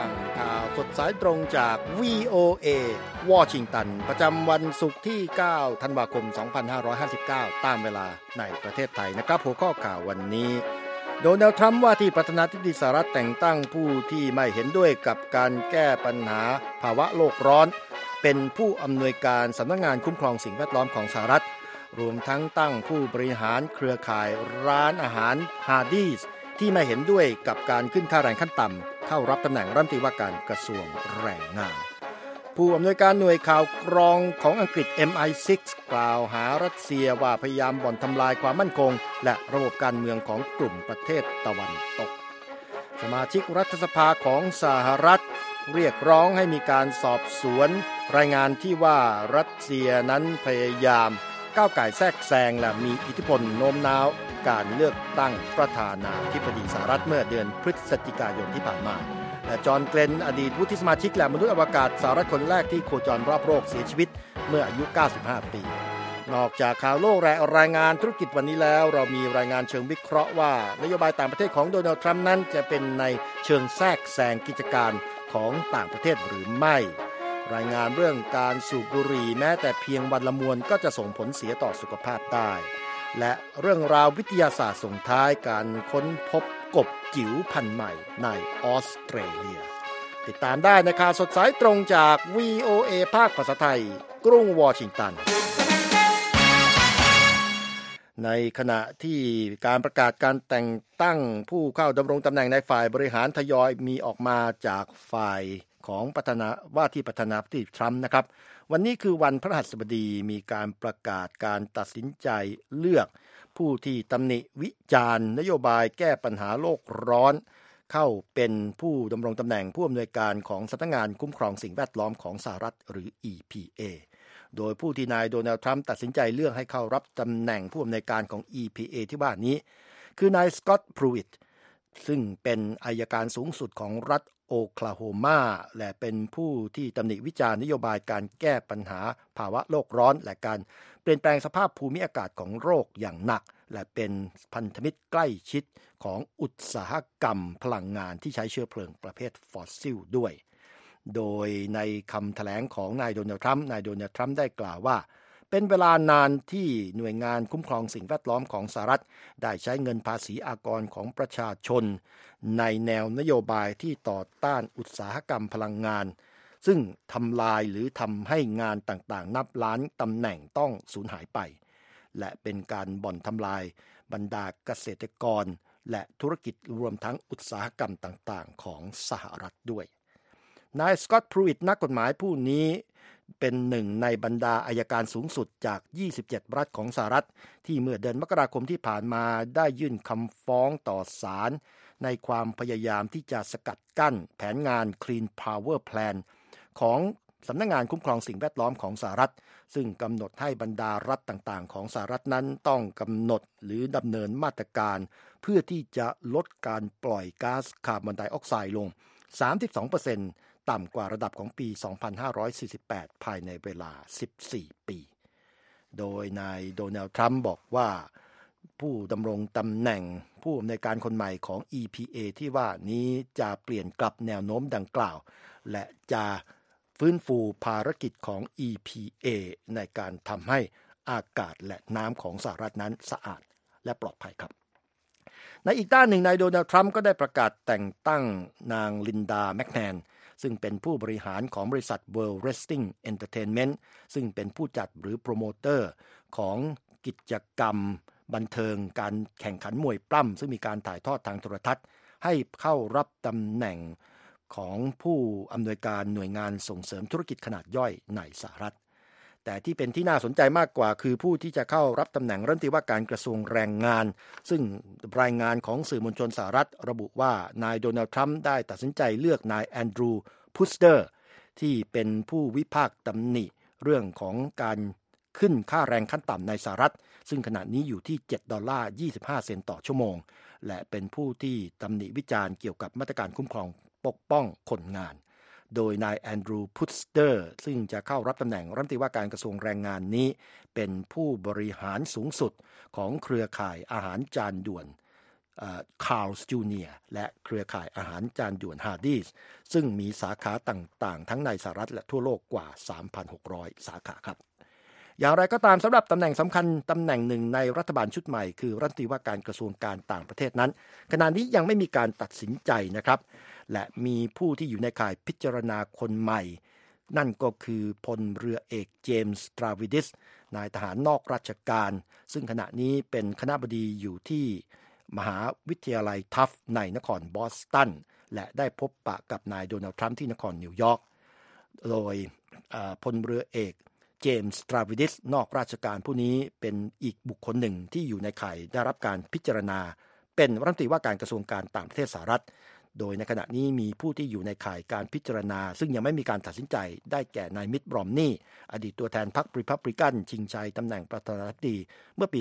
ฟังข่าวสดสายตรงจาก VOA วอชิงตันประจำวันศุกร์ที่9ธันวาคม2559ตามเวลาในประเทศไทยนะครับหัวข้อข่าววันนี้โดนัลด์ทรัมป์ว่าที่ประธานาธิบดีสหรัฐแต่งตั้งผู้ที่ไม่เห็นด้วยกับการแก้ปัญหาภาวะโลกร้อนเป็นผู้อำนวยการสำนักงานคุ้มครองสิ่งแวดล้อมของสหรัฐรวมทั้งตั้งผู้บริหารเครือข่ายร้านอาหารฮาร์ดีสที่ไม่เห็นด้วยกับการขึ้นค่าแรงขั้นต่ำเข้ารับตำแหน่งรัฐมนตรีว่าการกระทรวงแรงงานผู้อำนวยการหน่วยข่าวกรองของอังกฤษ MI6 กล่าวหารัสเซียว่าพยายามบ่อนทำลายความมั่นคงและระบบการเมืองของกลุ่มประเทศตะวันตกสมาชิกรัฐสภาของสหรัฐเรียกร้องให้มีการสอบสวนรายงานที่ว่ารัสเซียนั้นพยายามก้าวก่ายแทรกแซงและมีอิทธิพลโน้มน้าวการเลือกตั้งประธานาธิบดีสหรัฐเมื่อเดือนพฤศจิกายนที่ผ่านมาและจอห์นเกลนอดีตวุฒิสมาชิกและมนุษย์อวกาศสหรัฐคนแรกที่โคจรรอบโลกเสียชีวิตเมื่ออายุ95ปีนอกจากข่าวโลกและรายงานธุรกิจวันนี้แล้วเรามีรายงานเชิงวิเคราะห์ว่านโยบายต่างประเทศของโดนัลด์ทรัมป์นั้นจะเป็นในเชิงแทรกแซงกิจการของต่างประเทศหรือไม่รายงานเรื่องการสูบบุหรี่แม้แต่เพียงวันละมวนก็จะส่งผลเสียต่อสุขภาพได้และเรื่องราววิทยาศาสตร์ส่งท้ายการค้นพบกบจิ๋วพันธุ์ใหม่ในออสเตรเลียติดตามได้ในข่าวสดสายตรงจาก VOA ภาคภาษาไทยกรุงวอชิงตันในขณะที่การประกาศการแต่งตั้งผู้เข้าดำรงตำแหน่งในฝ่ายบริหารทยอยมีออกมาจากฝ่ายของว่าที่ประธานาธิบดีทรัมป์นะครับวันนี้คือวันพฤหัสบดีมีการประกาศการตัดสินใจเลือกผู้ที่ตำหนิวิจารณ์นโยบายแก้ปัญหาโลกร้อนเข้าเป็นผู้ดำรงตำแหน่งผู้อำนวยการของสำนักงานคุ้มครองสิ่งแวดล้อมของสหรัฐหรือ EPA โดยผู้ที่นายโดนัลด์ทรัมป์ตัดสินใจเลือกให้เข้ารับตำแหน่งผู้อำนวยการของ EPA ที่ว่านี้คือนายสกอตต์ พรูอิตซึ่งเป็นอัยการสูงสุดของรัฐโอคลาโฮมาและเป็นผู้ที่ตำหนิวิจารณ์นโยบายการแก้ปัญหาภาวะโลกร้อนและการเปลี่ยนแปลงสภาพภูมิอากาศของโลกอย่างหนักและเป็นพันธมิตรใกล้ชิดของอุตสาหกรรมพลังงานที่ใช้เชื้อเพลิงประเภทฟอสซิลด้วยโดยในคำแถลงของนายโดนัลด์ทรัมป์ได้กล่าวว่าเป็นเวลานานที่หน่วยงานคุ้มครองสิ่งแวดล้อมของสหรัฐได้ใช้เงินภาษีอากรของประชาชนในแนวนโยบายที่ต่อต้านอุตสาหกรรมพลังงานซึ่งทำลายหรือทำให้งานต่างๆนับล้านตำแหน่งต้องสูญหายไปและเป็นการบ่อนทำลายบรรดาเกษตรกรและธุรกิจรวมทั้งอุตสาหกรรมต่างๆของสหรัฐด้วยนายสกอตต์ พรูอิตนักกฎหมายผู้นี้เป็นหนึ่งในบรรดาอัยการสูงสุดจาก27รัฐของสหรัฐที่เมื่อเดือนมกราคมที่ผ่านมาได้ยื่นคำฟ้องต่อศาลในความพยายามที่จะสกัดกั้นแผนงาน Clean Power Plan ของสำนักงานคุ้มครองสิ่งแวดล้อมของสหรัฐซึ่งกำหนดให้บรรดารัฐต่างๆของสหรัฐนั้นต้องกำหนดหรือดำเนินมาตรการเพื่อที่จะลดการปล่อยก๊าซคาร์บอนไดออกไซด์ลง 32%ต่ำกว่าระดับของปี 2548 ภายในเวลา 14 ปี โดยนายโดนัลด์ทรัมป์บอกว่าผู้ดำรงตำแหน่งผู้อำนวยการคนใหม่ของ EPA ที่ว่านี้จะเปลี่ยนกลับแนวโน้มดังกล่าวและจะฟื้นฟูภารกิจของ EPA ในการทำให้อากาศและน้ำของสหรัฐนั้นสะอาดและปลอดภัยครับในอีกด้านหนึ่งนายโดนัลด์ทรัมป์ก็ได้ประกาศแต่งตั้งนางลินดาแมคแมนซึ่งเป็นผู้บริหารของบริษัท World Wrestling Entertainment ซึ่งเป็นผู้จัดหรือโปรโมเตอร์ของกิจกรรมบันเทิงการแข่งขันมวยปล้ำซึ่งมีการถ่ายทอดทางโทรทัศน์ให้เข้ารับตำแหน่งของผู้อำนวยการหน่วยงานส่งเสริมธุรกิจขนาดย่อยในสหรัฐแต่ที่เป็นที่น่าสนใจมากกว่าคือผู้ที่จะเข้ารับตำแหน่งรัฐมนตรีว่าการกระทรวงแรงงานซึ่งรายงานของสื่อมวลชนสหรัฐระบุว่านายโดนัลด์ทรัมป์ได้ตัดสินใจเลือกนายแอนดรูว์ พุสเตอร์ที่เป็นผู้วิพากษ์ตำหนิเรื่องของการขึ้นค่าแรงขั้นต่ำในสหรัฐซึ่งขณะนี้อยู่ที่$7.25 ต่อชั่วโมงและเป็นผู้ที่ตำหนิวิจารณ์เกี่ยวกับมาตรการคุ้มครองปกป้องคนงานโดยนายแอนดรูว์ พุสเตอร์ซึ่งจะเข้ารับตำแหน่งรัฐมนตรีว่าการกระทรวงแรงงานนี้เป็นผู้บริหารสูงสุดของเครือข่ายอาหารจานด่วนคาร์ลส์จูเนียร์และเครือข่ายอาหารจานด่วนฮาร์ดีสซึ่งมีสาขาต่างๆทั้งในสหรัฐและทั่วโลกกว่า 3,600 สาขาครับอย่างไรก็ตามสำหรับตำแหน่งสำคัญตำแหน่งหนึ่งในรัฐบาลชุดใหม่คือรัฐมนตรีว่าการกระทรวงการต่างประเทศนั้นขณะนี้ยังไม่มีการตัดสินใจนะครับและมีผู้ที่อยู่ในข่ายพิจารณาคนใหม่นั่นก็คือพลเรือเอกเจมส์ตราวิดิสนายทหารนอกราชการซึ่งขณะนี้เป็นคณบดีอยู่ที่มหาวิทยาลัยทัฟต์ในนครบอสตันและได้พบปะกับนายโดนัลด์ทรัมป์ที่นครนิวยอร์กโดยพลเรือเอกเจมส์ตราวิดิสนอกราชการผู้นี้เป็นอีกบุคคลหนึ่งที่อยู่ในข่ายได้รับการพิจารณาเป็นรัฐมนตรีว่าการกระทรวงการต่างประเทศสหรัฐโดยในขณะนี้มีผู้ที่อยู่ในข่ายการพิจารณาซึ่งยังไม่มีการตัดสินใจได้แก่นายมิตต์ รอมนีย์อดีตตัวแทนพรรครีพับลิกันชิงชัยตำแหน่งประธานาธิบดีเมื่อปี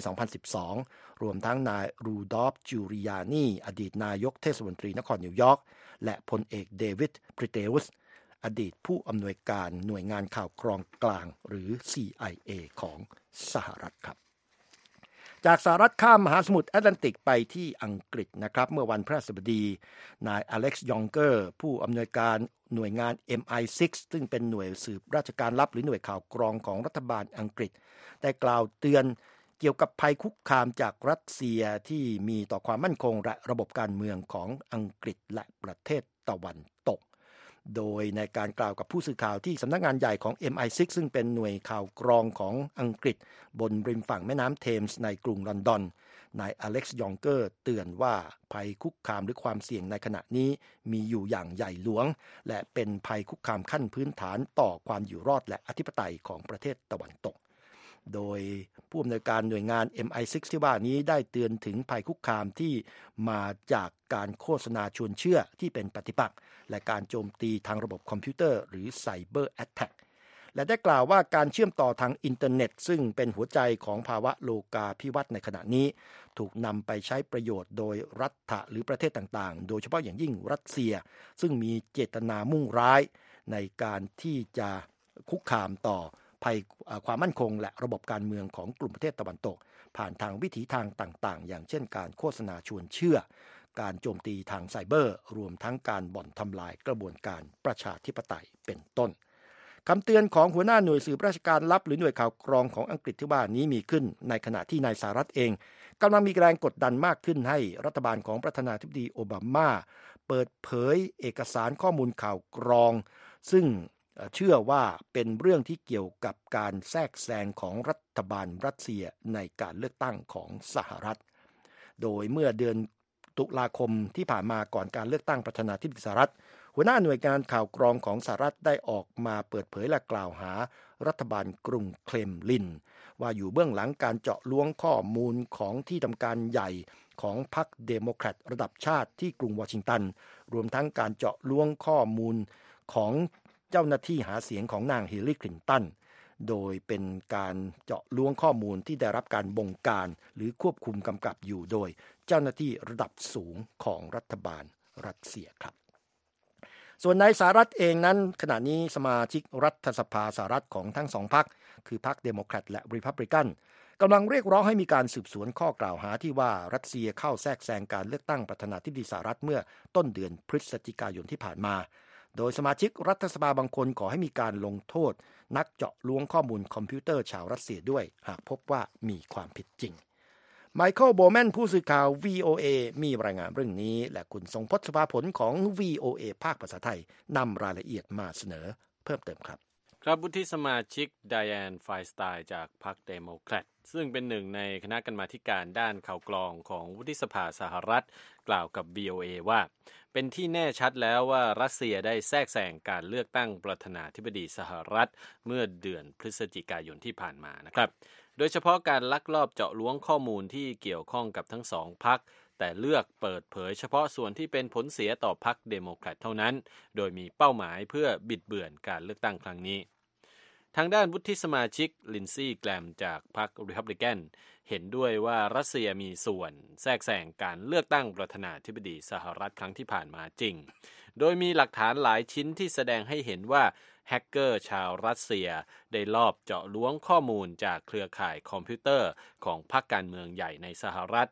2012 รวมทั้งนายรูดอล์ฟ จูริยานีอดีตนายกเทศมนตรีนครนิวยอร์กและพลเอกเดวิด พริเตอุสอดีตผู้อำนวยการหน่วยงานข่าวกรองกลางหรือ CIA ของสหรัฐครับจากสหรัฐข้ามมหาสมุทรแอตแลนติกไปที่อังกฤษนะครับเมื่อวันพฤหัสบดีนายอเล็กซ์ ยองเกอร์ผู้อำนวยการหน่วยงาน MI6 ซึ่งเป็นหน่วยสืบราชการลับหรือหน่วยข่าวกรองของรัฐบาลอังกฤษได้กล่าวเตือนเกี่ยวกับภัยคุกคามจากรัสเซียที่มีต่อความมั่นคงและระบบการเมืองของอังกฤษและประเทศตะวันตกโดยในการกล่าวกับผู้สื่อข่าวที่สำนักงานใหญ่ของ MI6 ซึ่งเป็นหน่วยข่าวกรองของอังกฤษบนริมฝั่งแม่น้ำเทมส์ในกรุงลอนดอนนายอเล็กซ์ ยองเกอร์เตือนว่าภัยคุกคามหรือความเสี่ยงในขณะนี้มีอยู่อย่างใหญ่หลวงและเป็นภัยคุกคามขั้นพื้นฐานต่อความอยู่รอดและอธิปไตยของประเทศตะวันตกโดยผู้อำนวยการหน่วยงาน MI6 ที่ว่านี้ได้เตือนถึงภัยคุกคามที่มาจากการโฆษณาชวนเชื่อที่เป็นปฏิปักษ์และการโจมตีทางระบบคอมพิวเตอร์หรือไซเบอร์แอตแทคและได้กล่าวว่าการเชื่อมต่อทางอินเทอร์เน็ตซึ่งเป็นหัวใจของภาวะโลกาภิวัตน์ในขณะนี้ถูกนำไปใช้ประโยชน์โดยรัฐหรือประเทศต่างๆโดยเฉพาะอย่างยิ่งรัสเซียซึ่งมีเจตนามุ่งร้ายในการที่จะคุกคามต่อภัยความมั่นคงและระบบการเมืองของกลุ่มประเทศตะวันตกผ่านทางวิถีทางต่างๆอย่างเช่นการโฆษณาชวนเชื่อการโจมตีทางไซเบอร์รวมทั้งการบ่อนทำลายกระบวนการประชาธิปไตยเป็นต้นคำเตือนของหัวหน้าหน่วยสืบราชการลับหรือหน่วยข่าวกรองของอังกฤษที่ว่านี้มีขึ้นในขณะที่นายสหรัฐเองกำลังมีแรงกดดันมากขึ้นให้รัฐบาลของประธานาธิบดีโอบามาเปิดเผยเอกสารข้อมูลข่าวกรองซึ่งเชื่อว่าเป็นเรื่องที่เกี่ยวกับการแทรกแซงของรัฐบาลรัสเซียในการเลือกตั้งของสหรัฐโดยเมื่อเดือนตุลาคมที่ผ่านมาก่อนการเลือกตั้งประธานาธิบดีสหรัฐหัวหน้าหน่วยงานข่าวกรองของสหรัฐได้ออกมาเปิดเผยและกล่าวหารัฐบาลกรุงเคลมลินว่าอยู่เบื้องหลังการเจาะล้วงข้อมูลของที่ทำการใหญ่ของพรรคเดโมแครตระดับชาติที่กรุงวอชิงตันรวมทั้งการเจาะล้วงข้อมูลของเจ้าหน้าที่หาเสียงของนางฮิลลารี คลินตันโดยเป็นการเจาะล้วงข้อมูลที่ได้รับการบงการหรือควบคุมกำกับอยู่โดยเจ้าหน้าที่ระดับสูงของรัฐบาลรัสเซียครับส่วนในสหรัฐเองนั้นขณะนี้สมาชิกรัฐสภาสหรัฐของทั้งสองพรรคคือพรรคเดโมแครตและรีพับลิกันกำลังเรียกร้องให้มีการสืบสวนข้อกล่าวหาที่ว่ารัสเซียเข้าแทรกแซงการเลือกตั้งประธานาธิบดีสหรัฐเมื่อต้นเดือนพฤศจิกายนที่ผ่านมาโดยสมาชิกรัฐสภาบางคนขอให้มีการลงโทษนักเจาะล้วงข้อมูลคอมพิวเตอร์ชาวรัสเซียด้วยหากพบว่ามีความผิดจริงไมเคิล โบแมนผู้สื่อข่าว VOA มีรายงานเรื่องนี้และคุณทรงพจน์ สุภาผลของ VOA ภาคภาษาไทยนำรายละเอียดมาเสนอเพิ่มเติมครับครับวุฒิสมาชิกไดแอน ไฟสไตน์จากพรรคเดโมแครตซึ่งเป็นหนึ่งในคณะกรรมาธิการด้านข่าวกรองของวุฒิสภาสหรัฐกล่าวกับ VOA ว่าเป็นที่แน่ชัดแล้วว่ารัสเซียได้แทรกแซงการเลือกตั้งประธานาธิบดีสหรัฐเมื่อเดือนพฤศจิกายนที่ผ่านมานะครับโดยเฉพาะการลักลอบเจาะล้วงข้อมูลที่เกี่ยวข้องกับทั้งสองพรรคแต่เลือกเปิดเผยเฉพาะส่วนที่เป็นผลเสียต่อพรรคเดโมแครตเท่านั้นโดยมีเป้าหมายเพื่อบิดเบือนการเลือกตั้งครั้งนี้ทางด้านวุฒิสมาชิกลินซี่ แกรมจากพรรครีพับลิกันเห็นด้วยว่ารัสเซียมีส่วนแทรกแซงการเลือกตั้งประธานาธิบดีสหรัฐครั้งที่ผ่านมาจริงโดยมีหลักฐานหลายชิ้นที่แสดงให้เห็นว่าแฮกเกอร์ชาวรัสเซียได้ลอบเจาะล้วงข้อมูลจากเครือข่ายคอมพิวเตอร์ของพรรคการเมืองใหญ่ในสหรัฐ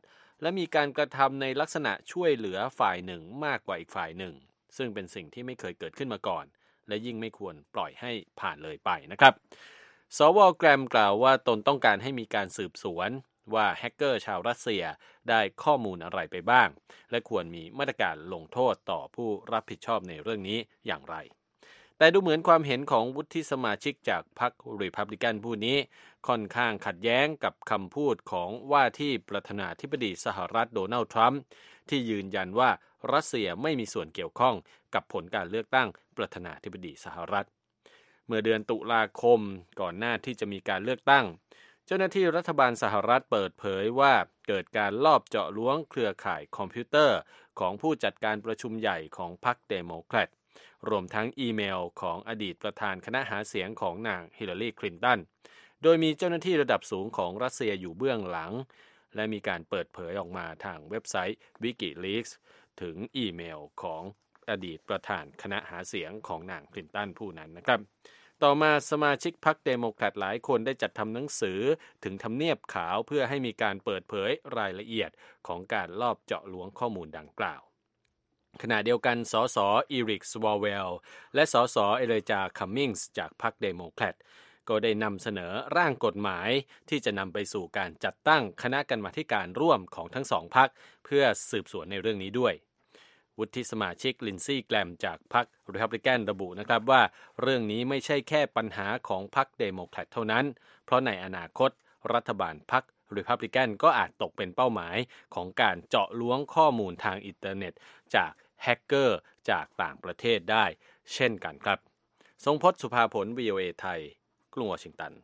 และมีการกระทำในลักษณะช่วยเหลือฝ่ายหนึ่งมากกว่าอีกฝ่ายหนึ่งซึ่งเป็นสิ่งที่ไม่เคยเกิดขึ้นมาก่อนและยิ่งไม่ควรปล่อยให้ผ่านเลยไปนะครับสว.แกรมกล่าวว่าตนต้องการให้มีการสืบสวนว่าแฮกเกอร์ชาวรัสเซียได้ข้อมูลอะไรไปบ้างและควรมีมาตรการลงโทษต่อผู้รับผิดชอบในเรื่องนี้อย่างไรแต่ดูเหมือนความเห็นของวุฒิสมาชิกจากพรรครีพับลิกันผู้นี้ค่อนข้างขัดแย้งกับคำพูดของว่าที่ประธานาธิบดีสหรัฐโดนัลด์ทรัมป์ที่ยืนยันว่ารัสเซียไม่มีส่วนเกี่ยวข้องกับผลการเลือกตั้งประธานาธิบดีสหรัฐเมื่อเดือนตุลาคมก่อนหน้าที่จะมีการเลือกตั้งเจ้าหน้าที่รัฐบาลสหรัฐเปิดเผยว่าเกิดการลอบเจาะล้วงเครือข่ายคอมพิวเตอร์ของผู้จัดการประชุมใหญ่ของพรรคเดโมแครตรวมทั้งอีเมลของอดีตประธานคณะหาเสียงของนางฮิลลารีคลินตันโดยมีเจ้าหน้าที่ระดับสูงของรัสเซียอยู่เบื้องหลังและมีการเปิดเผยออกมาทางเว็บไซต์ WikiLeaks ถึงอีเมลของอดีตประธานคณะหาเสียงของนางคลินตันผู้นั้นนะครับต่อมาสมาชิกพรรคเดโมแครตหลายคนได้จัดทำหนังสือถึงทำเนียบขาวเพื่อให้มีการเปิดเผยรายละเอียดของการลอบเจาะล้วงข้อมูลดังกล่าวขณะเดียวกันสสอีริก สวอลเวลและสสเอเลจา คัมมิงส์จากพรรคเดโมแครตก็ได้นำเสนอร่างกฎหมายที่จะนำไปสู่การจัดตั้งคณะกรรมาธิการร่วมของทั้งสองพรรคเพื่อสืบสวนในเรื่องนี้ด้วยวุฒิสมาชิกลินซี่แกรมจากพรรครีพับลิกันระบุนะครับว่าเรื่องนี้ไม่ใช่แค่ปัญหาของพรรคเดโมแครตเท่านั้นเพราะในอนาคตรัฐบาลพรรครีพับลิกันก็อาจตกเป็นเป้าหมายของการเจาะล้วงข้อมูลทางอินเทอร์เน็ตจากแฮกเกอร์จากต่างประเทศได้เช่นกันครับทรงพจน์ สุภาผล VOA ไทยกรุงวอชิงตัน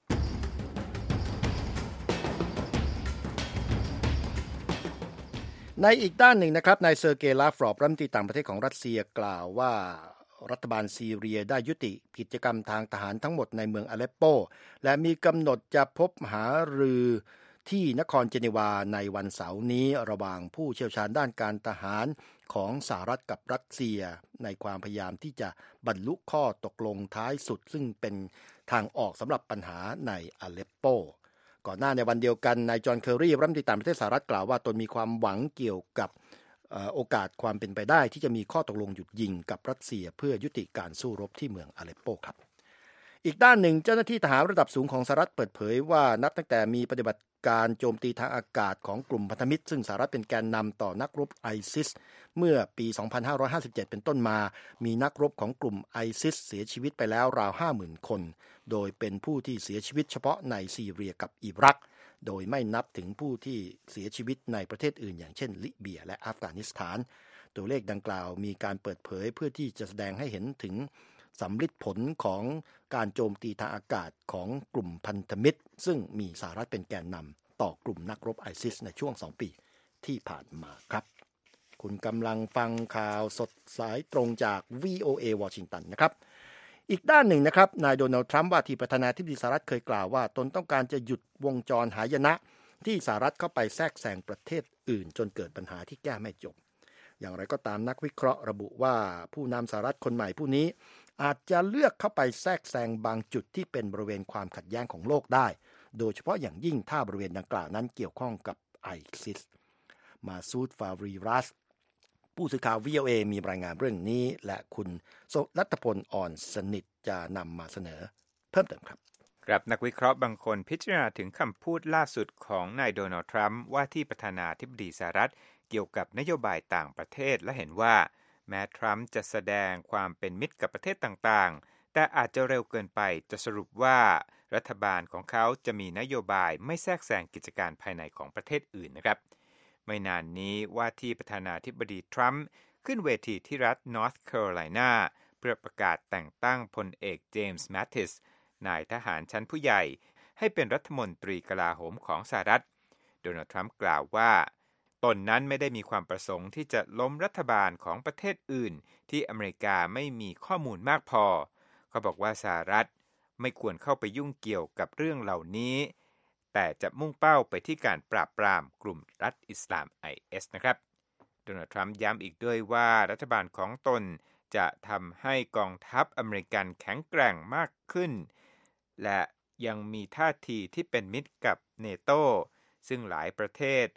ในอีกด้านหนึ่งนะครับนายเซอร์เกย์ ลาฟรอฟรัฐมนตรีต่างประเทศของรัสเซียกล่าวว่ารัฐบาลซีเรียได้ยุติกิจกรรมทางทหารทั้งหมดในเมืองอเลปโปและมีกำหนดจะพบหารือที่นครเจนีวาในวันเสาร์นี้ระหว่างผู้เชี่ยวชาญด้านการทหารของสหรัฐกับรัสเซียในความพยายามที่จะบรรลุข้อตกลงท้ายสุดซึ่งเป็นทางออกสำหรับปัญหาในอเลปโปก่อนหน้าในวันเดียวกันนายจอห์น เคอร์รีรัฐมนตรีต่างประเทศสหรัฐกล่าวว่าตนมีความหวังเกี่ยวกับโอกาสความเป็นไปได้ที่จะมีข้อตกลงหยุดยิงกับรัสเซียเพื่อยุติการสู้รบที่เมืองอเลปโปครับอีกด้านหนึ่งเจ้าหน้าที่ทหารระดับสูงของสหรัฐเปิดเผยว่านับตั้งแต่มีปฏิบัติการโจมตีทางอากาศของกลุ่มพันธมิตรซึ่งสหรัฐเป็นแกนนำต่อนักรบไอซิสเมื่อปี 2557 เป็นต้นมามีนักรบของกลุ่มไอซิสเสียชีวิตไปแล้วราว 50,000 คนโดยเป็นผู้ที่เสียชีวิตเฉพาะในซีเรียกับอิรักโดยไม่นับถึงผู้ที่เสียชีวิตในประเทศอื่นอย่างเช่นลิเบียและอัฟกานิสถานตัวเลขดังกล่าวมีการเปิดเผยเพื่อที่จะแสดงให้เห็นถึงสำลิดผลของการโจมตีทางอากาศของกลุ่มพันธมิตรซึ่งมีสหรัฐเป็นแกนนำต่อกลุ่มนักรบไอซิสในช่วง2 ปีที่ผ่านมาครับคุณกำลังฟังข่าวสดสายตรงจาก VOA วอชิงตันนะครับอีกด้านหนึ่งนะครับนายโดนัลด์ทรัมป์ว่าที่ประธานาธิบดีสหรัฐเคยกล่าวว่าตนต้องการจะหยุดวงจรหายนะที่สหรัฐเข้าไปแทรกแซงประเทศอื่นจนเกิดปัญหาที่แก้ไม่จบอย่างไรก็ตามนักวิเคราะห์ระบุว่าผู้นำสหรัฐคนใหม่ผู้นี้อาจจะเลือกเข้าไปแทรกแซงบางจุดที่เป็นบริเวณความขัดแย้งของโลกได้โดยเฉพาะอย่างยิ่งถ้าบริเวณดังกล่าวนั้นเกี่ยวข้องกับไอซิสมาซูด ฟารีรัสผู้สื่อข่าว VOA มีรายงานเรื่องนี้และคุณรัตพล อ่อนสนิทจะนำมาเสนอเพิ่มเติมครับครับนักวิเคราะห์บางคนพิจารณาถึงคำพูดล่าสุดของนายโดนัลด์ทรัมป์ว่าที่ประธานาธิบดีสหรัฐเกี่ยวกับนโยบายต่างประเทศและเห็นว่าแม้ทรัมป์จะแสดงความเป็นมิตรกับประเทศต่างๆแต่อาจจะเร็วเกินไปจะสรุปว่ารัฐบาลของเขาจะมีนโยบายไม่แทรกแซงกิจการภายในของประเทศอื่นนะครับไม่นานนี้ว่าที่ประธานาธิบดีทรัมป์ขึ้นเวทีที่รัฐนอร์ทแคโรไลนาเพื่อประกาศแต่งตั้งพลเอกเจมส์ แมตติสนายทหารชั้นผู้ใหญ่ให้เป็นรัฐมนตรีกลาโหมของสหรัฐโดนัลด์ทรัมป์กล่าวว่าตนนั้นไม่ได้มีความประสงค์ที่จะล้มรัฐบาลของประเทศอื่นที่อเมริกาไม่มีข้อมูลมากพอเขาบอกว่าสหรัฐไม่ควรเข้าไปยุ่งเกี่ยวกับเรื่องเหล่านี้แต่จะมุ่งเป้าไปที่การปราบปรามกลุ่มรัฐอิสลาม IS นะครับโดนัลด์ทรัมป์ย้ำอีกด้วยว่ารัฐบาลของตนจะทำให้กองทัพอเมริกันแข็งแกร่งมากขึ้นและยังมีท่าทีที่เป็นมิตรกับเนโตซึ่งหลายประเทศ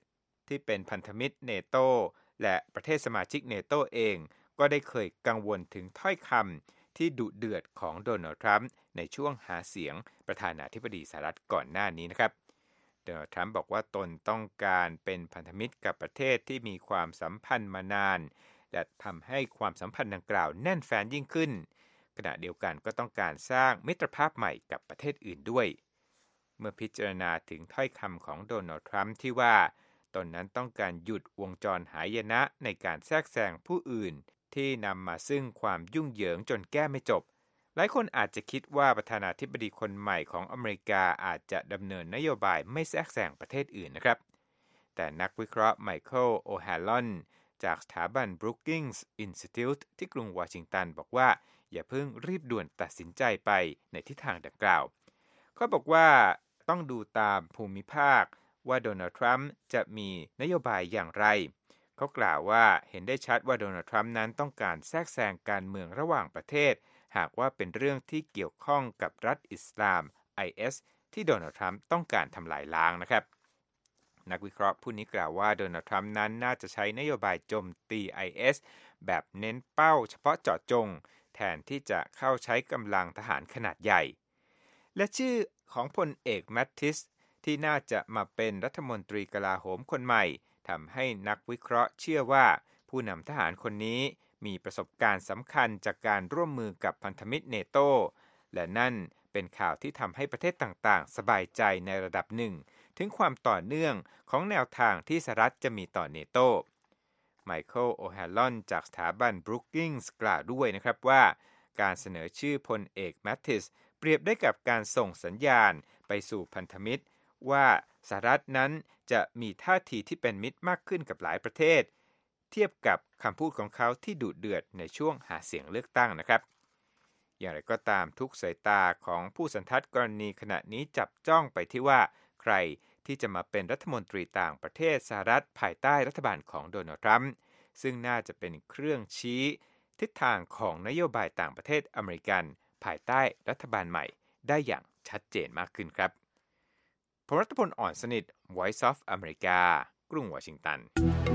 ที่เป็นพันธมิตรเนโตและประเทศสมาชิกเนโตเองก็ได้เคยกังวลถึงถ้อยคำที่ดุเดือดของโดนัลด์ทรัมป์ในช่วงหาเสียงประธานาธิบดีสหรัฐก่อนหน้านี้นะครับโดนัลด์ทรัมป์บอกว่าตนต้องการเป็นพันธมิตรกับประเทศที่มีความสัมพันธ์มานานและทำให้ความสัมพันธ์ดังกล่าวแน่นแฟ้นยิ่งขึ้นขณะเดียวกันก็ต้องการสร้างมิตรภาพใหม่กับประเทศอื่นด้วยเมื่อพิจารณาถึงถ้อยคำของโดนัลด์ทรัมป์ที่ว่าตนนั้นต้องการหยุดวงจรหายนะในการแทรกแซงผู้อื่นที่นำมาซึ่งความยุ่งเหยิงจนแก้ไม่จบหลายคนอาจจะคิดว่าประธานาธิบดีคนใหม่ของอเมริกาอาจจะดำเนินนโยบายไม่แทรกแซงประเทศอื่นนะครับแต่นักวิเคราะห์ไมเคิล โอแฮลลอนจากสถาบัน Brookings Institute ที่กรุงวอชิงตันบอกว่าอย่าเพิ่งรีบด่วนตัดสินใจไปในทิศทางดังกล่าวเขาบอกว่าต้องดูตามภูมิภาคว่าโดนัลด์ทรัมป์จะมีนโยบายอย่างไรเขากล่าวว่าเห็นได้ชัดว่าโดนัลด์ทรัมป์นั้นต้องการแทรกแซงการเมืองระหว่างประเทศหากว่าเป็นเรื่องที่เกี่ยวข้องกับรัฐอิสลาม IS ที่โดนัลด์ทรัมป์ต้องการทำลายล้างนะครับนักวิเคราะห์ผู้นี้กล่าวว่าโดนัลด์ทรัมป์นั้นน่าจะใช้นโยบายโจมตี IS แบบเน้นเป้าเฉพาะเจาะจงแทนที่จะเข้าใช้กำลังทหารขนาดใหญ่และชื่อของพลเอกแมตติสที่น่าจะมาเป็นรัฐมนตรีกลาโหมคนใหม่ทำให้นักวิเคราะห์เชื่อว่าผู้นำทหารคนนี้มีประสบการณ์สำคัญจากการร่วมมือกับพันธมิตรเนโตและนั่นเป็นข่าวที่ทำให้ประเทศต่างๆสบายใจในระดับหนึ่งถึงความต่อเนื่องของแนวทางที่สหรัฐจะมีต่อเนโตไมเคิล โอแฮลลอนจากสถาบัน Brookings กล่าวด้วยนะครับว่าการเสนอชื่อพลเอกแมตติสเปรียบได้กับการส่งสัญญาณไปสู่พันธมิตรว่าสหรัฐนั้นจะมีท่าทีที่เป็นมิตรมากขึ้นกับหลายประเทศเทียบกับคำพูดของเขาที่ดุเดือดในช่วงหาเสียงเลือกตั้งนะครับอย่างไรก็ตามทุกสายตาของผู้สันทัดกรณีขณะนี้จับจ้องไปที่ว่าใครที่จะมาเป็นรัฐมนตรีต่างประเทศสหรัฐภายใต้รัฐบาลของโดนัลด์ทรัมป์ซึ่งน่าจะเป็นเครื่องชี้ทิศทางของนโยบายต่างประเทศอเมริกันภายใต้รัฐบาลใหม่ได้อย่างชัดเจนมากขึ้นครับผมรัตพล อ่อนสนิท Voice of America กรุงวอชิงตัน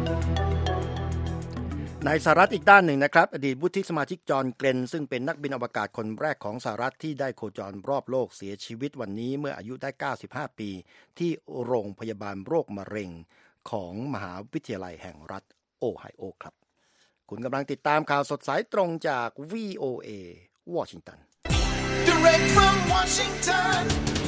ในสหรัฐอีกด้านหนึ่งนะครับอดีตวุฒิสมาชิกจอห์นเกรนซึ่งเป็นนักบินอวกาศคนแรกของสหรัฐที่ได้โคจรรอบโลกเสียชีวิตวันนี้เมื่ออายุได้95ปีที่โรงพยาบาลโรคมะเร็งของมหาวิทยาลัยแห่งรัฐโอไฮโอครับคุณกำลังติดตามข่าวสดสายตรงจาก VOA วอชิงตัน Direct from Washington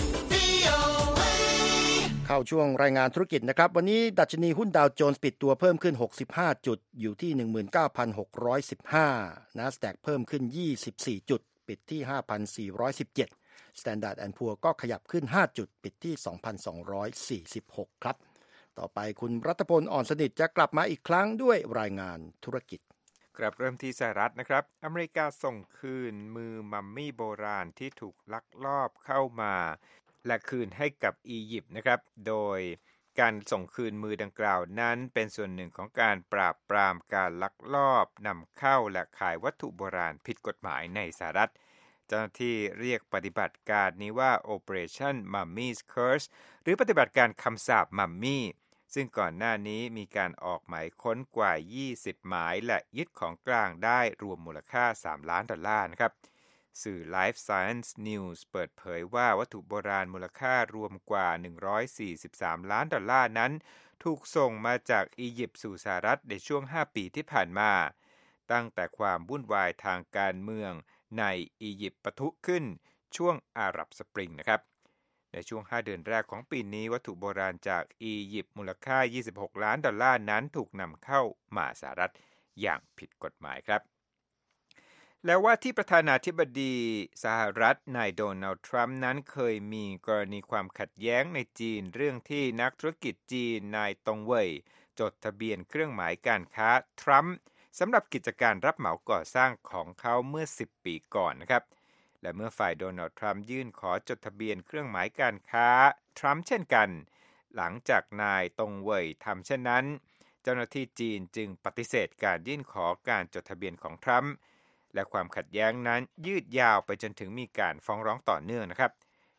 เข้าช่วงรายงานธุรกิจนะครับวันนี้ดัชนีหุ้นดาวโจนส์ปิดตัวเพิ่มขึ้น65จุดอยู่ที่ 19,615 NASDAQ เพิ่มขึ้น24จุดปิดที่ 5,417 Standard & Poor's ก็ขยับขึ้น5จุดปิดที่ 2,246 ครับต่อไปคุณรัตพล อ่อนสนิทจะกลับมาอีกครั้งด้วยรายงานธุรกิจกลับเริ่มที่สหรัฐนะครับอเมริกาส่งคืนมือมัมมี่โบราณที่ถูกลักลอบเข้ามาและคืนให้กับอียิปต์นะครับโดยการส่งคืนมือดังกล่าวนั้นเป็นส่วนหนึ่งของการปราบปรามการลักลอบนำเข้าและขายวัตถุโบราณผิดกฎหมายในสหรัฐเจ้าหน้าที่เรียกปฏิบัติการนี้ว่า Operation Mummy's Curse หรือปฏิบัติการคำสาปมัมมี่ซึ่งก่อนหน้านี้มีการออกหมายค้นกว่า20หมายและยึดของกลางได้รวมมูลค่า$3 ล้านนะครับสื่อ Life Science News เปิดเผยว่าวัตถุโบราณมูลค่ารวมกว่า$143 ล้านนั้นถูกส่งมาจากอียิปต์สู่สหรัฐในช่วง5ปีที่ผ่านมาตั้งแต่ความวุ่นวายทางการเมืองในอียิปต์ปะทุขึ้นช่วงอาหรับสปริงนะครับในช่วง5เดือนแรกของปีนี้วัตถุโบราณจากอียิปต์มูลค่า$26 ล้านนั้นถูกนำเข้ามาสหรัฐอย่างผิดกฎหมายครับแล้วว่าที่ประธานาธิบดีสหรัฐนายโดนัลด์ทรัมป์นั้นเคยมีกรณีความขัดแย้งในจีนเรื่องที่นักธุรกิจจีนนายตงเว่ยจดทะเบียนเครื่องหมายการค้าทรัมป์สำหรับกิจการรับเหมาก่อสร้างของเขาเมื่อ10ปีก่อนนะครับและเมื่อฝ่ายโดนัลด์ทรัมป์ยื่นขอจดทะเบียนเครื่องหมายการค้าทรัมป์เช่นกันหลังจากนายตงเว่ยทำเช่นนั้นเจ้าหน้าที่จีนจึงปฏิเสธการยื่นขอการจดทะเบียนของทรัมป์และความขัดแย้งนั้นยืดยาวไปจนถึงมีการฟ้องร้องต่อเนื่องนะครับ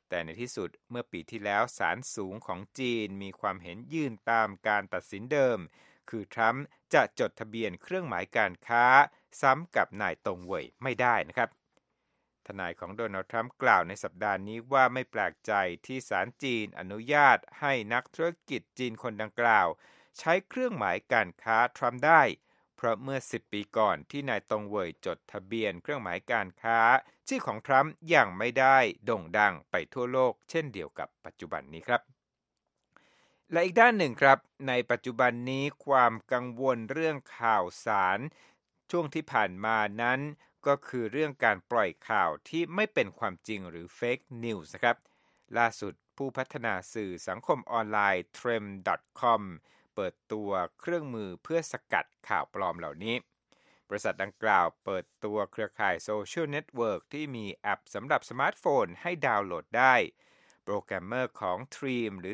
แต่ในที่สุดเมื่อปีที่แล้วศาลสูงของจีนมีความเห็นยื่นตามการตัดสินเดิมคือทรัมป์จะจดทะเบียนเครื่องหมายการค้าซ้ำกับนายตงเหวยไม่ได้นะครับทนายของโดนัลด์ทรัมป์กล่าวในสัปดาห์นี้ว่าไม่แปลกใจที่ศาลจีนอนุญาตให้นักธุรกิจจีนคนดังกล่าวใช้เครื่องหมายการค้าทรัมป์ได้เพราะเมื่อ10ปีก่อนที่นายตงเหวยจดทะเบียนเครื่องหมายการค้าชื่อของทรัมป์ยังไม่ได้โด่งดังไปทั่วโลกเช่นเดียวกับปัจจุบันนี้ครับและอีกด้านหนึ่งครับในปัจจุบันนี้ความกังวลเรื่องข่าวสารช่วงที่ผ่านมานั้นก็คือเรื่องการปล่อยข่าวที่ไม่เป็นความจริงหรือ Fake News นะครับล่าสุดผู้พัฒนาสื่อสังคมออนไลน์ Trem.com เปิดตัวเครื่องมือเพื่อสกัดข่าวปลอมเหล่านี้บริษัทดังกล่าวเปิดตัวเครือข่ายโซเชียลเน็ตเวิร์กที่มีแอปสำหรับสมาร์ทโฟนให้ดาวน์โหลดได้โปรแกรมเมอร์ของ Treem หรือ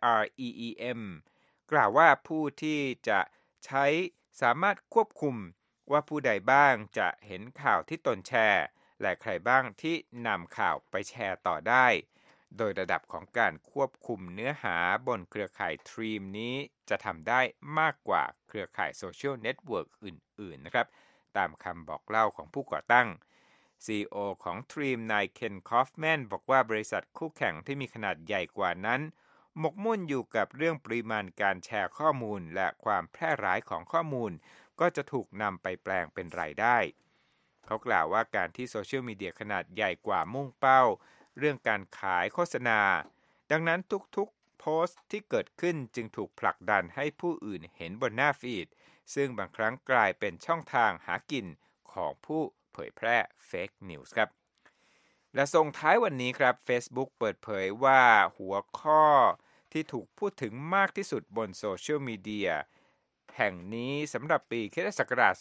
TREEM กล่าวว่าผู้ที่จะใช้สามารถควบคุมว่าผู้ใดบ้างจะเห็นข่าวที่ตนแชร์และใครบ้างที่นำข่าวไปแชร์ต่อได้โดยระดับของการควบคุมเนื้อหาบนเครือข่าย Treem นี้จะทำได้มากกว่าเครือข่ายโซเชียลเน็ตเวิร์กอื่นๆนะครับตามคำบอกเล่าของผู้ก่อตั้ง CEO ของ Treem นายเคนคอฟแมนบอกว่าบริษัทคู่แข่งที่มีขนาดใหญ่กว่านั้นหมกมุ่นอยู่กับเรื่องปริมาณการแชร์ข้อมูลและความแพร่หลายของข้อมูลก็จะถูกนำไปแปลงเป็นรายได้เขากล่าวว่าการที่โซเชียลมีเดียขนาดใหญ่กว่ามุ่งเป้าเรื่องการขายโฆษณาดังนั้นทุกๆโพสต์ที่เกิดขึ้นจึงถูกผลักดันให้ผู้อื่นเห็นบนหน้าฟีดซึ่งบางครั้งกลายเป็นช่องทางหากินของผู้เผยแพร่ Fake News ครับและส่งท้ายวันนี้ครับ Facebook เปิดเผยว่าหัวข้อที่ถูกพูดถึงมากที่สุดบนโซเชียลมีเดียแห่งนี้สำหรับปีค.ศ.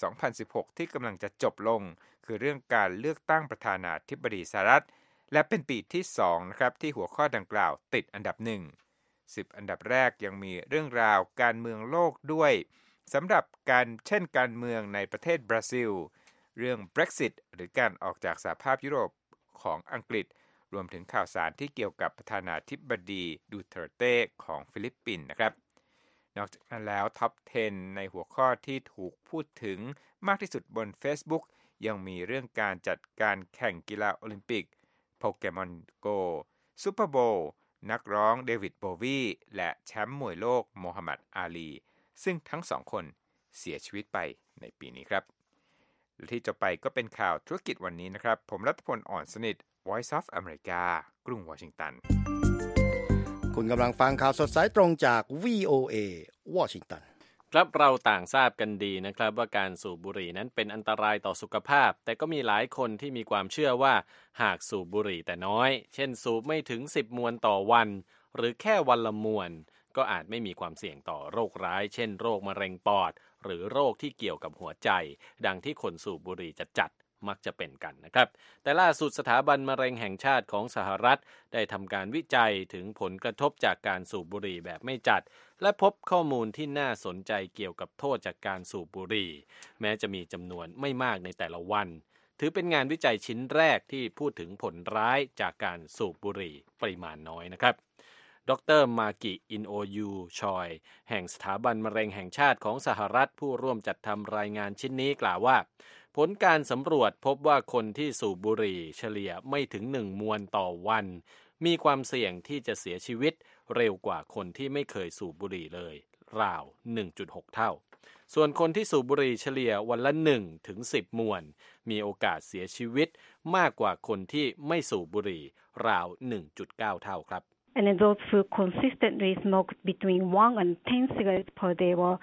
2016 ที่กำลังจะจบลงคือเรื่องการเลือกตั้งประธานาธิบดีสหรัฐและเป็นปีที่2นะครับที่หัวข้อดังกล่าวติดอันดับ10อันดับแรกยังมีเรื่องราวการเมืองโลกด้วยสำหรับการเมืองในประเทศบราซิลเรื่อง Brexit หรือการออกจากสหภาพยุโรปของอังกฤษรวมถึงข่าวสารที่เกี่ยวกับประธานาธิบดีดูเตอร์เต้ของฟิลิปปินส์นะครับนอกจากนั้นแล้วท็อป 10 ในหัวข้อที่ถูกพูดถึงมากที่สุดบน Facebook ยังมีเรื่องการจัดการแข่งกีฬาโอลิมปิกโปเกมอนโกซูเปอร์โบว์นักร้องเดวิดโบวีและแชมป์มวยโลกโมฮัมหมัดอาลีซึ่งทั้ง2คนเสียชีวิตไปในปีนี้ครับและที่จะไปก็เป็นข่าวธุรกิจวันนี้นะครับผมรัตพลอ่อนสนิท Voice of America กรุงวอชิงตันคุณกำลังฟังข่าวสดสายตรงจาก VOA วอชิงตันครับเราต่างทราบกันดีนะครับว่าการสูบบุหรี่นั้นเป็นอันตรายต่อสุขภาพแต่ก็มีหลายคนที่มีความเชื่อว่าหากสูบบุหรี่แต่น้อยเช่นสูบไม่ถึง10มวนต่อวันหรือแค่วันละมวนก็อาจไม่มีความเสี่ยงต่อโรคร้ายเช่นโรคมะเร็งปอดหรือโรคที่เกี่ยวกับหัวใจดังที่คนสูบบุหรี่จัดมักจะเป็นกันนะครับแต่ล่าสุดสถาบันมะเร็งแห่งชาติของสหรัฐได้ทำการวิจัยถึงผลกระทบจากการสูบบุหรี่แบบไม่จัดและพบข้อมูลที่น่าสนใจเกี่ยวกับโทษจากการสูบบุหรี่แม้จะมีจำนวนไม่มากในแต่ละวันถือเป็นงานวิจัยชิ้นแรกที่พูดถึงผลร้ายจากการสูบบุหรี่ปริมาณน้อยนะครับดร.มากิอินโอยูชอยแห่งสถาบันมะเร็งแห่งชาติของสหรัฐผู้ร่วมจัดทำรายงานชิ้นนี้กล่าวว่าผลการสำรวจพบว่าคนที่สูบบุหรี่เฉลี่ยไม่ถึง1มวนต่อวันมีความเสี่ยงที่จะเสียชีวิตเร็วกว่าคนที่ไม่เคยสูบบุหรี่เลยราว 1.6 เท่าส่วนคนที่สูบบุหรี่เฉลี่ยวันละ1ถึง10มวนมีโอกาสเสียชีวิตมากกว่าคนที่ไม่สูบบุหรี่ราว 1.9 เท่าครับ And those who consistently smoked between 1 and 10 cigarettes per day were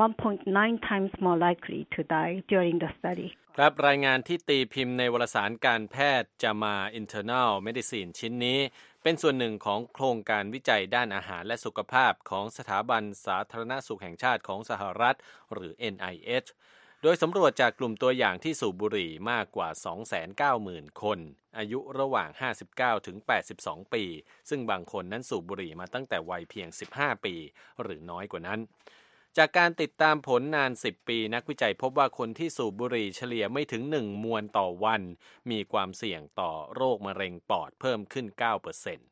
1.9 times more likely to die during the study. ครับรายงานที่ตีพิมพ์ในวารสารการแพทย์ JAMA Internal Medicine ชิ้นนี้เป็นส่วนหนึ่งของโครงการวิจัยด้านอาหารและสุขภาพของสถาบันสาธารณสุขแห่งชาติของสหรัฐหรือ NIHโดยสำรวจจากกลุ่มตัวอย่างที่สูบบุหรี่มากกว่า 290,000 คนอายุระหว่าง59ถึง82ปีซึ่งบางคนนั้นสูบบุหรี่มาตั้งแต่วัยเพียง15ปีหรือน้อยกว่านั้นจากการติดตามผลนาน10ปีนักวิจัยพบว่าคนที่สูบบุหรี่เฉลี่ยไม่ถึง1มวนต่อวันมีความเสี่ยงต่อโรคมะเร็งปอดเพิ่มขึ้น 9%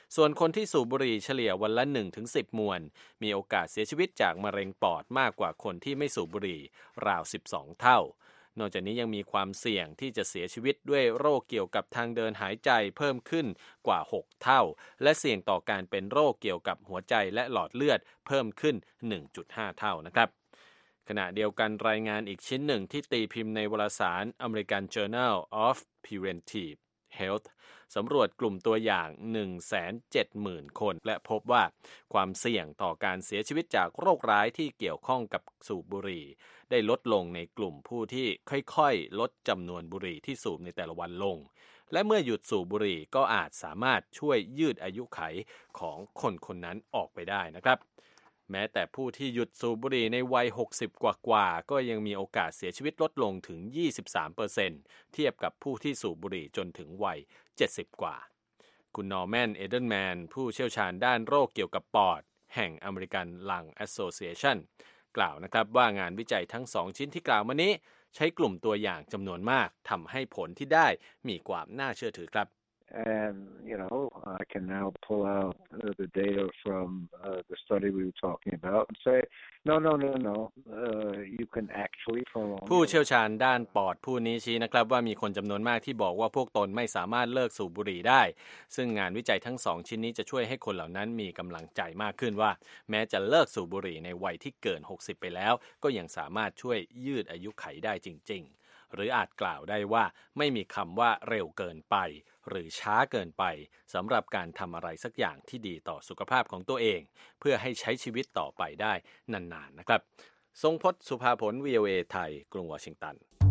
ส่วนคนที่สูบบุหรี่เฉลี่ยวันละ 1-10 มวนมีโอกาสเสียชีวิตจากมะเร็งปอดมากกว่าคนที่ไม่สูบบุหรี่ราว 12 เท่านอกจากนี้ยังมีความเสี่ยงที่จะเสียชีวิตด้วยโรคเกี่ยวกับทางเดินหายใจเพิ่มขึ้นกว่า 6 เท่าและเสี่ยงต่อการเป็นโรคเกี่ยวกับหัวใจและหลอดเลือดเพิ่มขึ้น 1.5 เท่านะครับขณะเดียวกันรายงานอีกชิ้นหนึ่งที่ตีพิมพ์ในวารสาร American Journal of Preventive Health สำรวจกลุ่มตัวอย่าง 170,000 คนและพบว่าความเสี่ยงต่อการเสียชีวิตจากโรคร้ายที่เกี่ยวข้องกับสูบบุหรี่ได้ลดลงในกลุ่มผู้ที่ค่อยๆลดจำนวนบุหรี่ที่สูบในแต่ละวันลงและเมื่อหยุดสูบบุหรี่ก็อาจสามารถช่วยยืดอายุขัยของคนคนนั้นออกไปได้นะครับแม้แต่ผู้ที่หยุดสูบบุหรี่ในวัย60กว่าๆก็ยังมีโอกาสเสียชีวิตลดลงถึง 23% เทียบกับผู้ที่สูบบุหรี่จนถึงวัย70กว่าคุณนอร์แมน เอเดนแมนผู้เชี่ยวชาญด้านโรคเกี่ยวกับปอดแห่ง American Lung Association กล่าวนะครับว่างานวิจัยทั้ง2ชิ้นที่กล่าวมานี้ใช้กลุ่มตัวอย่างจำนวนมากทำให้ผลที่ได้มีความน่าเชื่อถือครับ And, I can now pull out the data from the study we were talking about and say, no, you can actually prolong. ผู้เชี่ยวชาญด้านปอดผู้นี้ชี้นะครับว่ามีคนจำนวนมากที่บอกว่าพวกตนไม่สามารถเลิกสูบบุหรี่ได้ซึ่งงานวิจัยทั้ง2ชิ้นนี้จะช่วยให้คนเหล่านั้นมีกำลังใจมากขึ้นว่าแม้จะเลิกสูบบุหรี่ในวัยที่เกิน60ไปแล้วก็ยังสามารถช่วยยืดอายุขัยได้จริงๆหรืออาจกล่าวได้ว่าไม่มีคำว่าเร็วเกินไปหรือช้าเกินไปสำหรับการทำอะไรสักอย่างที่ดีต่อสุขภาพของตัวเองเพื่อให้ใช้ชีวิตต่อไปได้นานๆนะครับทรงพจน์ สุภาผล VOA ไทยกรุงวอชิงตัน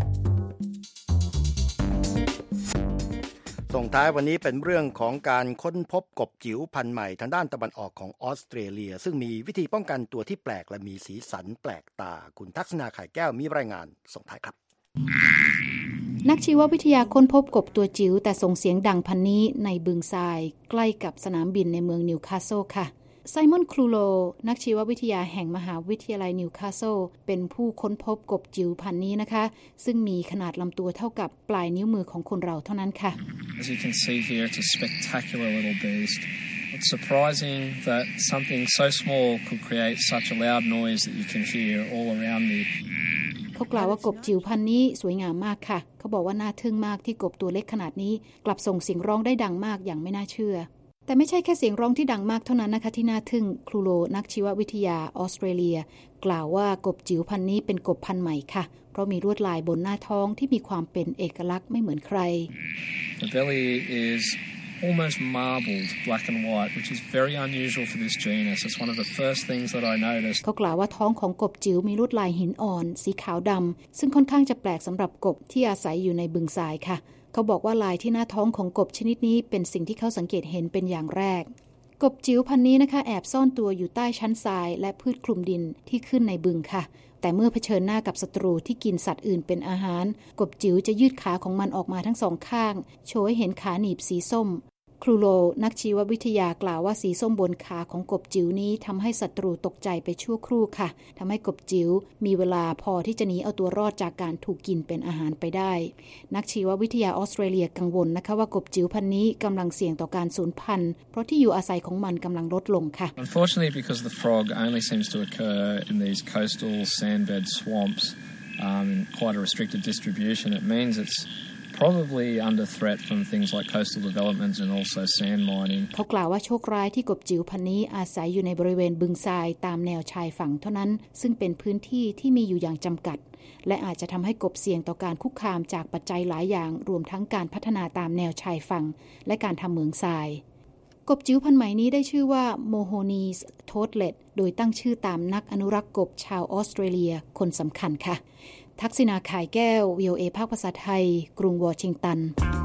ส่งท้ายวันนี้เป็นเรื่องของการค้นพบกบจิ๋วพันธุ์ใหม่ทางด้านตะวันออกของออสเตรเลียซึ่งมีวิธีป้องกันตัวที่แปลกและมีสีสันแปลกตาคุณทักษณาไข่แก้วมีรายงานส่งท้ายครับนักชีววิทยาค้นพบกบตัวจิ๋วแต่ส่งเสียงดังพันนี้ในบึงทรายใกล้กับสนามบินในเมืองนิวคาสเซิลค่ะไซมอน ครูโลนักชีววิทยาแห่งมหาวิทยาลัยนิวคาสเซิลเป็นผู้ค้นพบกบจิ๋วพันนี้นะคะซึ่งมีขนาดลำตัวเท่ากับปลายนิ้วมือของคนเราเท่านั้นค่ะ As you can see here, it's a spectacular little beast. It's surprising that something so small could create such a loud noise that you can hear all around me. เขากล่าวว่ากบจิ๋วพันธุ์นี้สวยงามมากค่ะเขาบอกว่าน่าทึ่งมากที่กบตัวเล็กขนาดนี้กลับส่งเสียงร้องได้ดังมากอย่างไม่น่าเชื่อแต่ไม่ใช่แค่เสียงร้องที่ดังมากเท่านั้นนะคะที่น่าทึ่งครูโลนักชีววิทยาออสเตรเลียกล่าวว่ากบจิ๋วพันธุ์นี้เป็นกบพันธุ์ใหม่ค่ะเพราะมีลวดลายบนหน้าท้องที่มีความเป็นเอกลักษณ์ไม่เหมือนใคร The belly is almost marbled black and white, which is very unusual for this genus. It's one of the first things that I noticed. เขากล่าวว่าท้องของกบจิ๋วมีลวดลายหินอ่อนสีขาวดำซึ่งค่อนข้างจะแปลกสำหรับกบที่อาศัยอยู่ในบึงทรายค่ะเขาบอกว่าลายที่หน้าท้องของกบชนิดนี้เป็นสิ่งที่เขาสังเกตเห็นเป็นอย่างแรกกบจิ๋วพันธุ์นี้นะคะแอบซ่อนตัวอยู่ใต้ชั้นทรายและพืชคลุมดินที่ขึ้นในบึงค่ะแต่เมื่อเผชิญหน้ากับศัตรูที่กินสัตว์อื่นเป็นอาหารกบจิ๋วจะยืดขาของมันออกมาทั้งสองข้างโชว์ให้เห็นขาหนีบสีส้มครูโลนักชีววิทยากล่าวว่าสีส้มบนขาของกบจิ๋วนี้ทำให้ศัตรูตกใจไปชั่วครู่ค่ะทำให้กบจิ๋วมีเวลาพอที่จะหนีเอาตัวรอดจากการถูกกินเป็นอาหารไปได้นักชีววิทยาออสเตรเลียกังวลนะคะว่ากบจิ๋วพันธุ์นี้กำลังเสี่ยงต่อการสูญพันธุ์เพราะที่อยู่อาศัยของมันกำลังลดลงค่ะ Unfortunately, because the frog only seems to occur in these coastal sandbed swamps, quite a restricted distribution, it means it's probably under threat from things like coastal developments and also sand mining. เขากล่าวว่าโชคร้ายที่กบจิ๋วพันธุ์นี้อาศัยอยู่ในบริเวณบึงทรายตามแนวชายฝั่งเท่านั้นซึ่งเป็นพื้นที่ที่มีอยู่อย่างจำกัดและอาจจะทำให้กบเสี่ยงต่อการคุกคามจากปัจจัยหลายอย่างรวมทั้งการพัฒนาตามแนวชายฝั่งและการทำเหมืองทรายกบจิ๋วพันธุ์ใหม่นี้ได้ชื่อว่าโมโฮนีสโทดเลตโดยตั้งชื่อตามนักอนุรักษ์กบชาวออสเตรเลียคนสำคัญค่ะทักษิณาข่ายแก้ว VOA ภาคภาษาไทยกรุงวอชิงตัน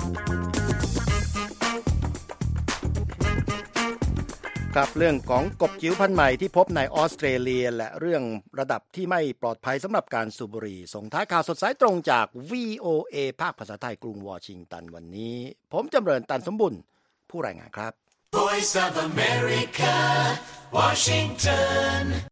ครับเรื่องของกบจิ๋วพันธุ์ใหม่ที่พบในออสเตรเลียและเรื่องระดับที่ไม่ปลอดภัยสำหรับการสูบบุหรี่ส่งท้ายข่าวสดสายตรงจาก VOA ภาคภาษาไทยกรุงวอชิงตันวันนี้ผมจำเริญตันสมบุญผู้รายงานครับ Voice of America, Washington